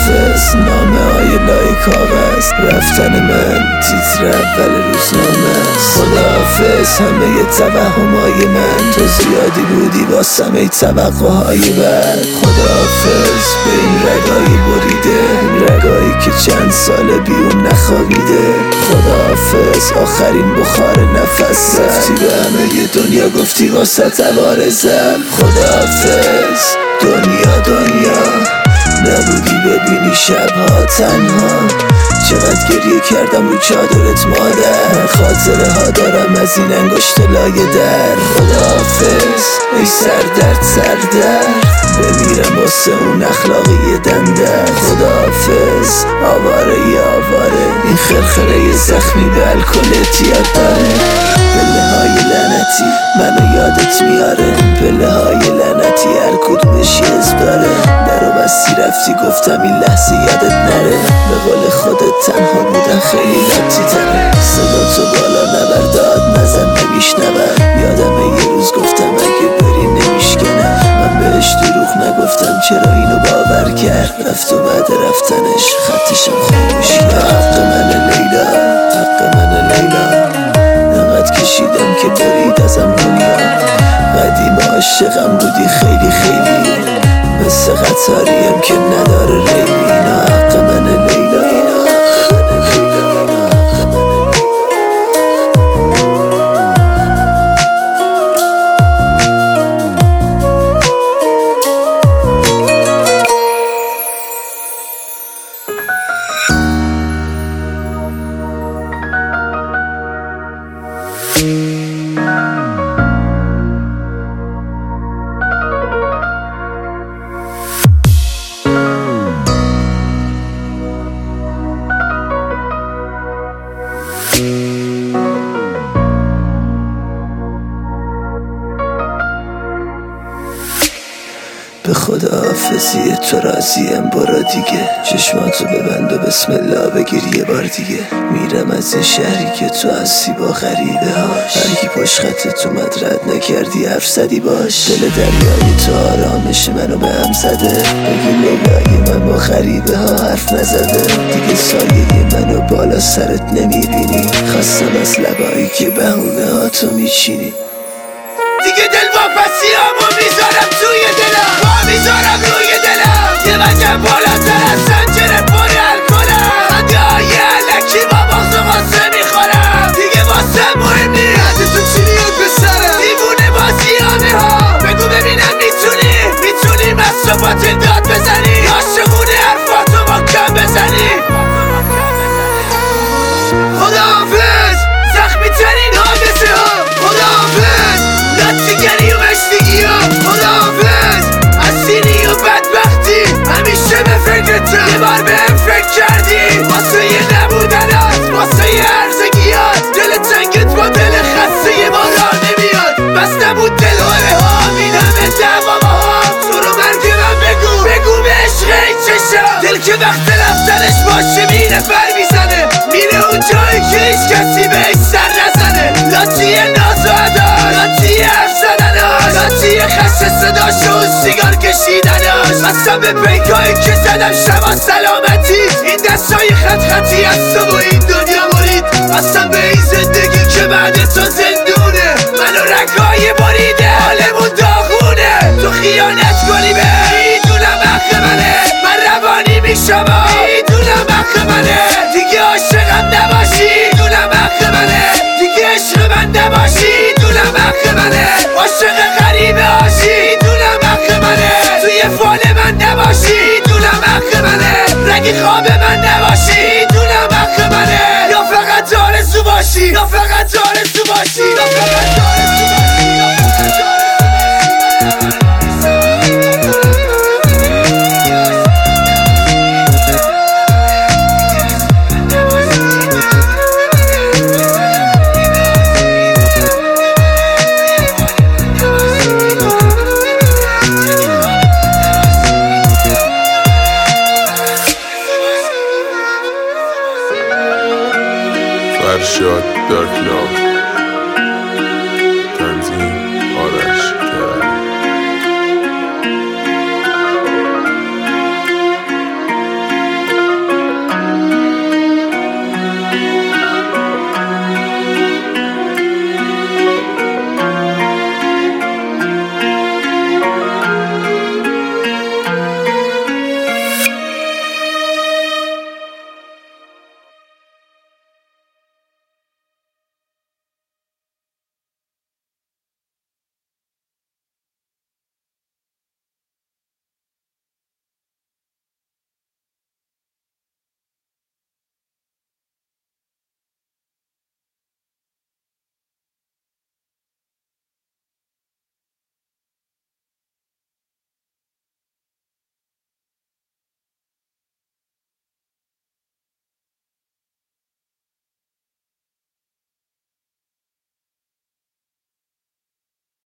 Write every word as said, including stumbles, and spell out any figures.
خداحافظ نامه های لای کاغذ، رفتن من تیتر اول روزنامه است. خداحافظ همه توهمای من، تو زیادی بودی واسم ای توقعهای بد. خداحافظ به این رگای بریده، این رگایی که چند سال بیون نخوابیده. خداحافظ آخرین بخار نفس، رفتی به همه دنیا گفتی واسه عوارضم. خداحافظ دنیا دنیا نبودی ببینی شبها تنها، چقدر گریه کردم رو چادرت مادر، خاطره ها دارم از این انگشت لای در. خداحافظ ای سردرد سردرد، بمیرم واسه اون اخلاقی دنده. خداحافظ آواره ی آواره، این خرخره زخمی به الکلت یاد داره. پله های لعنتی منو یادت میاره، پله های لعنتی هر کدومش یه اسباره. درو بستی رفتی گفتم این لحظه یادت نره، به قول خودت تنها بودن خیلی لطی تره. صدا تو بالا نبر داد نزن نمیشنون، یادمه یه روز گفتم اگه بری نمیشکنم. من بهش دروغ نگفتم چرا اینو باور کرد، رفت و بعد رفتنش خطشم خاموش کرد. حق من لیلا حق من لیلا، انقدر کشیدم که برید ازم دنیا. قدیم عاشقم بودی خیلی خیلی، مثل قطاریم که نداره ریلی. اینا حق من لیلا. به خداحافظی تو راضیم برو دیگه، چشماتو ببند و بسم الله بگیر یه بار دیگه. میرم از این شهری که تو هستی با غریبه هاش، هرکی پشت خطت اومد رد نکردی حرف زدی باش. دل دریای تو آرامش منو به هم زده، بگی لیلای من با غریبه ها حرف نزده. دیگه سایه منو بالا سرت نمیبینی، خستم از لبایی که بهونه ها تو میچینی. دیگه دل واپسی همو میذارم توی دلم، با میذارم روی دلم. یه وجه بالاتر از سنجره پر الکلم، خنده های علکی با بغض و غصه میخورم. دیگه واسه مهم نیست عدد تو چی میاد به سرم، دیوونه بازی همه ها. بگو ببینم میتونی میتونی مصرفات داد بزنی، عاشقونه حرفاتو با کم بزنی. خداحافظ زخمی ترین حادثه ها، خداحافظ لطیگری و مشتگی ها، خداحافظ اسیری و بدبختی همیشه به فکرتم. یه بار بهم فکر کردی واسه یه نبودنات، واسه یه هرزگیات. دل تنگت با دل خسته یه بار راه نمیاد، بس نبود دل هاره ها میدمه دوامه ها. تو رو مرگ من بگو بگو به عشق این چشم، دل که وقت رفتنش باشه میره پر میزنه، میره اون جایی که هیچ کسی بهش سر نزنه. لاتی ناز و ادا، لاتی حرف زدناش، لاتی خش صداش و سیگار کشیدناش. قسم به پیکایی که زدم شبا سلامتی، این دستای خط خطی از تو و این دنیا برید. قسم به این زندگی که بعد تو زندونه، منو رگهای بریده حالمون داغونه. تو خیانت کنی به میدونم حق منه، من روانی میشم میدونم حق منه. دیگه عاشقم نباشی میدونم حق منه، دیگه عشق من نباشی میدونم حق منه. عاشق غریبه هاشی میدونم حق منه، توی فال من نباشی میدونم حق منه. رگ خواب من نباشی میدونم حق منه، یا فقط آرزو باشی یا فقط آرزو باشی یا فقط آرزو باشی یا فقط آرزو باشی. Farshad Dark Love.